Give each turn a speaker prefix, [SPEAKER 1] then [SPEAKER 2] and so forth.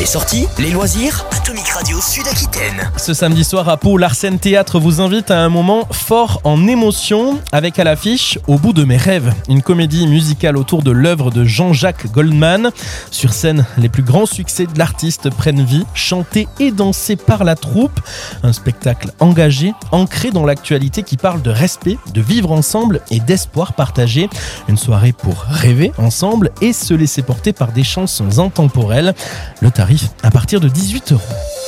[SPEAKER 1] Les sorties, les loisirs, Atomic Radio Sud-Aquitaine.
[SPEAKER 2] Ce samedi soir à Pau, l'Arsène Théâtre vous invite à un moment fort en émotion avec à l'affiche Au bout de mes rêves, une comédie musicale autour de l'œuvre de Jean-Jacques Goldman. Sur scène, les plus grands succès de l'artiste prennent vie, chantés et dansés par la troupe. Un spectacle engagé, ancré dans l'actualité qui parle de respect, de vivre ensemble et d'espoir partagé. Une soirée pour rêver ensemble et se laisser porter par des chansons intemporelles. Le tarif à partir de 18 €.